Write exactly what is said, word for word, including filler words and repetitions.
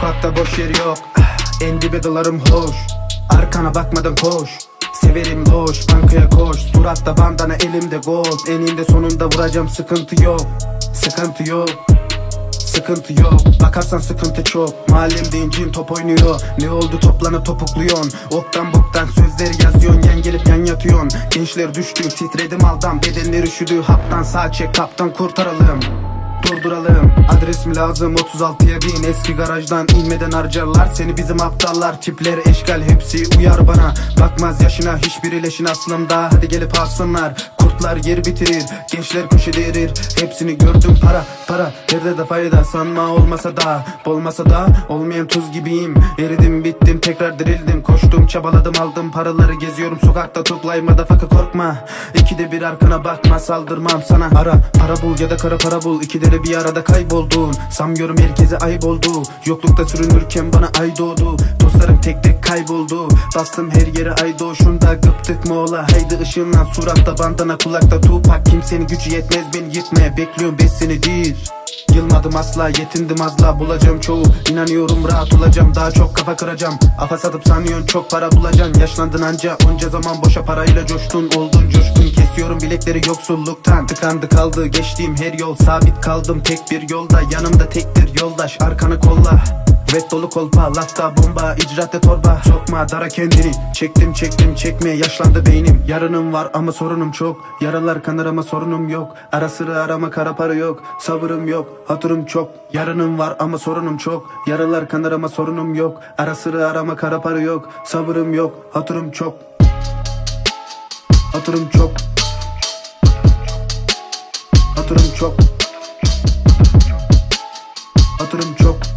Sokakta boş yer yok, en dibe dalarım hoş. Arkana bakmadan koş, severim loş. Bankaya koş, suratta bandana, elimde gold. Eninde sonunda vuracağım, sıkıntı yok. Sıkıntı yok, sıkıntı yok. Bakarsan sıkıntı çok. Mahallemde incin top oynuyor. Ne oldu toplanıp topukluyon. Oktan boktan sözleri yazıyorsun, yan gelip yan yatıyorsun. Gençler düştü, titredim aldan. Bedenler üşüdü, haptan sağ çek, kaptan kurtaralım. Durduralım, adres mi lazım? Otuz altıya bin. Eski garajdan inmeden harcarlar seni bizim aptallar. Tipler eşkal, hepsi uyar bana. Bakmaz yaşına, hiçbir leşin aslımda. Hadi gelip alsınlar, kurtlar yer bitirir. Gençler köşede erir, hepsini gördüm. Para, para, yerde de fayda. Sanma olmasa da, olmasa da olmayan tuz gibiyim. Eridim, bittim, tekrar dirildim. Koştum, çabaladım, aldım paraları. Geziyorum sokakta, toplaymadı fakir, korkma. İkide bir arkana bakma, saldırmam sana. Ara, para bul ya da kara para bul. İkide de bir arada kayboldun. Sanmıyorum herkese ayıp oldu. Yoklukta sürünürken bana ay doğdu. Dostlarım tek tek kayboldu. Bastım her yere ay doğuşunda. Gıptık mı ola, haydi ışınlan. Suratta bandana, kulakta Tupac. Kimsenin gücü yetmez beni yırtmaya. Bekliyorum beş senedir. Yılmadım asla, yetindim azla. Bulacağım çoğu, inanıyorum rahat olacağım. Daha çok kafa kıracağım. Afa satıp sanıyorsun çok para bulacaksın. Yaşlandın anca, onca zaman boşa parayla coştun. Oldun coşkun, kesiyorum bilekleri yoksulluktan. Tıkandı kaldı geçtiğim her yol. Sabit kaldım tek bir yolda. Yanımda tektir yoldaş, arkanı kolla. Vet dolu kolpa, lafta bomba, icraatte torba. Sokma dara kendini, çektim çektim çekme. Yaşlandı beynim, yarınım var ama sorunum çok. Yaralar kanır ama sorunum yok. Ara sıra arama, kara para yok. Sabırım yok, hatırım çok. Yarınım var ama sorunum çok. Yaralar kanır ama sorunum yok. Ara sıra arama, kara para yok. Sabırım yok, hatırım çok. Hatırım çok. Hatırım çok. Hatırım çok.